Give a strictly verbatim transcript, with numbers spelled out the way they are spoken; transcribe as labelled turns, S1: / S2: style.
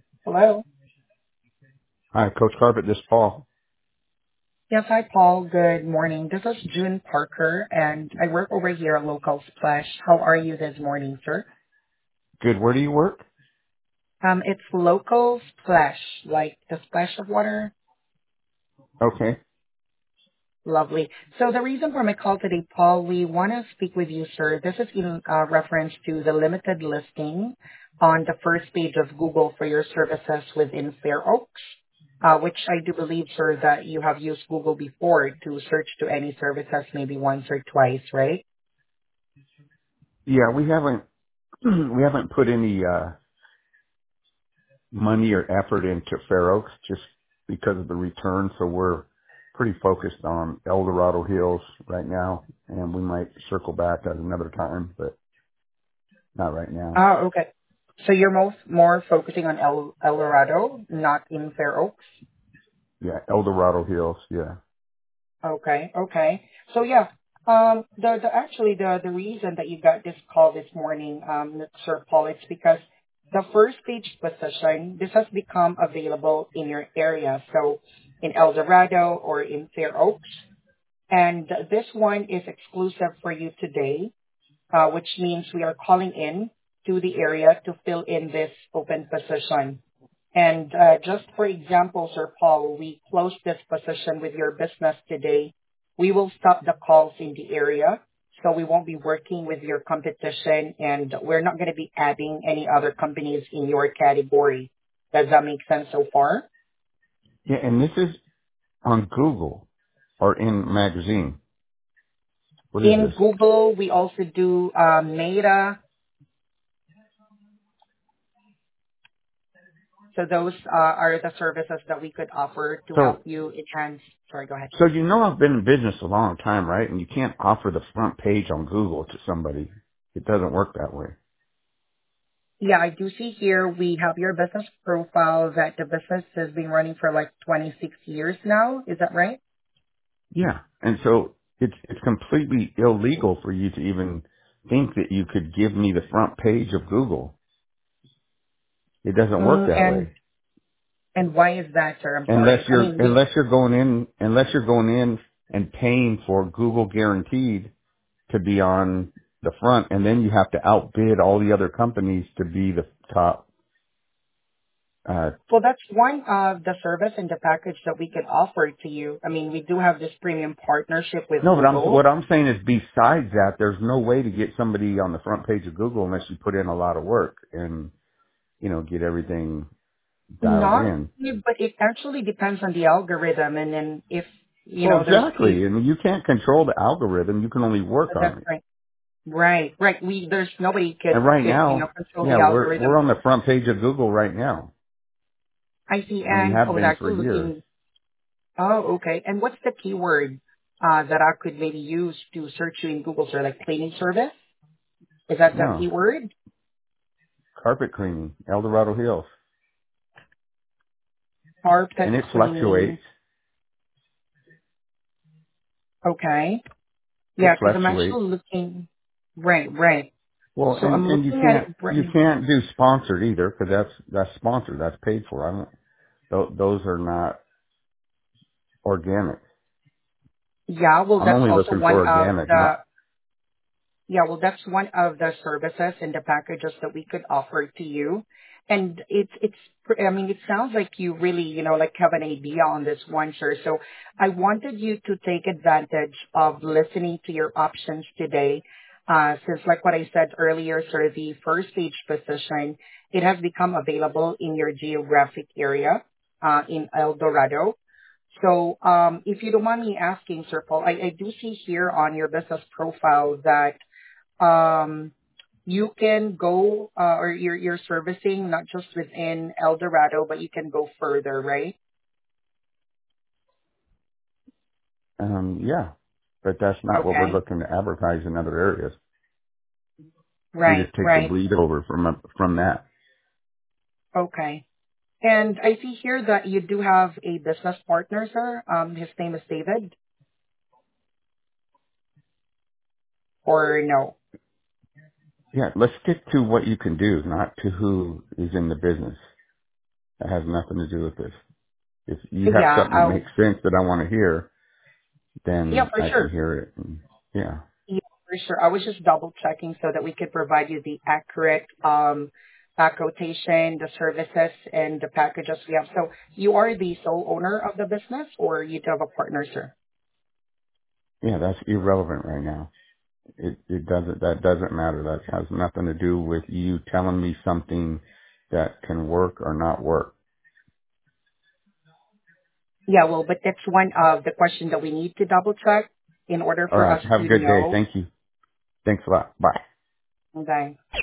S1: Hello.
S2: Hi, Coach Carpet, this Paul.
S1: Yes, hi, Paul. Good morning. This is June Parker, and I work over here at Local Splash. How are you this morning, sir?
S2: Good. Where do you work?
S1: Um, it's Local Splash, like the splash of water.
S2: Okay.
S1: Lovely. So the reason for my call today, Paul, we want to speak with you, sir. This is in uh, reference to the limited listing on the first page of Google for your services within Fair Oaks, uh, which I do believe, sir, that you have used Google before to search to any services maybe once or twice, right?
S2: Yeah, we haven't we haven't put any uh money or effort into Fair Oaks just because of the return. So we're pretty focused on El Dorado Hills right now, and we might circle back at another time, but not right now.
S1: Oh, okay. So you're most more focusing on El El Dorado, not in Fair Oaks?
S2: Yeah, El Dorado Hills. Yeah.
S1: Okay, okay. So yeah, um, the the actually the the reason that you got this call this morning, um, Sir Paul, it's because the first page position this has become available in your area, so in El Dorado or in Fair Oaks, and this one is exclusive for you today, uh, which means we are calling in to the area to fill in this open position. And uh, just for example, Sir Paul, we close this position with your business today. We will stop the calls in the area, so we won't be working with your competition, and we're not going to be adding any other companies in your category. Does that make sense so far?
S2: Yeah, and this is on Google or in magazine. What is
S1: In
S2: this?
S1: Google, we also do um, Meta. So those uh, are the services that we could offer to help
S2: So
S1: you enhance. Sorry, go ahead.
S2: so you know I've been in business a long time, right? And you can't offer the front page on Google to somebody. It doesn't work that way.
S1: Yeah, I do see here we have your business profile that the business has been running for like twenty-six years now. Is that right?
S2: Yeah. And so it's it's completely illegal for you to even think that you could give me the front page of Google. It doesn't work
S1: Mm,
S2: that
S1: and
S2: way.
S1: and why is that, sir? I'm
S2: Unless
S1: sorry. I
S2: you're
S1: mean, we
S2: unless you're going in unless you're going in and paying for Google guaranteed to be on the front, and then you have to outbid all the other companies to be the top. Uh,
S1: well, that's one of the service and the package that we could offer to you. I mean, we do have this premium partnership with
S2: no, but I'm
S1: Google.
S2: what I'm saying is besides that, there's no way to get somebody on the front page of Google unless you put in a lot of work and you know get everything dialed
S1: Not,
S2: in.
S1: really, but it actually depends on the algorithm, and then if you
S2: Well,
S1: know, there's a
S2: exactly. And you can't control the algorithm. You can only work
S1: that's
S2: on it.
S1: right, right, right. We there's nobody
S2: And
S1: could
S2: right
S1: could you know
S2: now,
S1: control
S2: yeah,
S1: the
S2: we're, we're
S1: algorithm.
S2: on the front page of Google right now.
S1: I see,
S2: And we
S1: and I
S2: have
S1: was
S2: been for
S1: actually
S2: years.
S1: looking. Oh, okay. And what's the keyword uh, that I could maybe use to search you in Google, sir? Like cleaning service? Is that the
S2: No.
S1: keyword?
S2: Carpet cleaning, El Dorado Hills.
S1: Carpet
S2: And it
S1: cleaning.
S2: fluctuates.
S1: Okay.
S2: It
S1: Yeah, because I'm
S2: fluctuates.
S1: actually looking. Right, right.
S2: Well,
S1: So
S2: and,
S1: I'm
S2: and you
S1: looking at
S2: can't,
S1: it
S2: you
S1: right.
S2: can't do sponsored either because that's, that's sponsored. That's paid for. I don't, tho- those are not organic.
S1: Yeah, well,
S2: I'm
S1: that's
S2: only
S1: also
S2: looking
S1: one
S2: for
S1: of
S2: organic,
S1: the
S2: not,
S1: Yeah, well, that's one of the services and the packages that we could offer to you. And it's, it's, pr- I mean, it sounds like you really, you know, like have an idea on this one, sir. So I wanted you to take advantage of listening to your options today. Uh, since like what I said earlier, sir, the first stage position, it has become available in your geographic area, uh, in El Dorado. So, um, if you don't mind me asking, Sir Paul, I, I do see here on your business profile that um, you can go uh, or you're you're servicing not just within El Dorado, but you can go further, right?
S2: um, yeah. But that's not what we're
S1: Okay.
S2: looking to advertise in other areas. We
S1: Right,
S2: just take the
S1: right.
S2: bleed over from, from that.
S1: Okay. And I see here that you do have a business partner, sir. Um, his name is David, or no?
S2: Yeah, let's stick to what you can do, not to who is in the business. That has nothing to do with this. If you have
S1: Yeah,
S2: something that
S1: I'll,
S2: makes sense that I want to hear,
S1: yeah,
S2: then
S1: for
S2: I can
S1: sure.
S2: hear it. And, yeah.
S1: Yeah, for sure. I was just double checking so that we could provide you the accurate um, uh, quotation, the services, and the packages we have. So you are the sole owner of the business, or you do have a partner, sir?
S2: Yeah, that's irrelevant right now. It, it doesn't, that doesn't matter. That has nothing to do with you telling me something that can work or not work.
S1: Yeah, well, but that's one of the questions that we need to double check in order
S2: All
S1: for
S2: right.
S1: us
S2: Have a
S1: to
S2: good day.
S1: know.
S2: Thank you. Thanks a lot. Bye.
S1: Okay.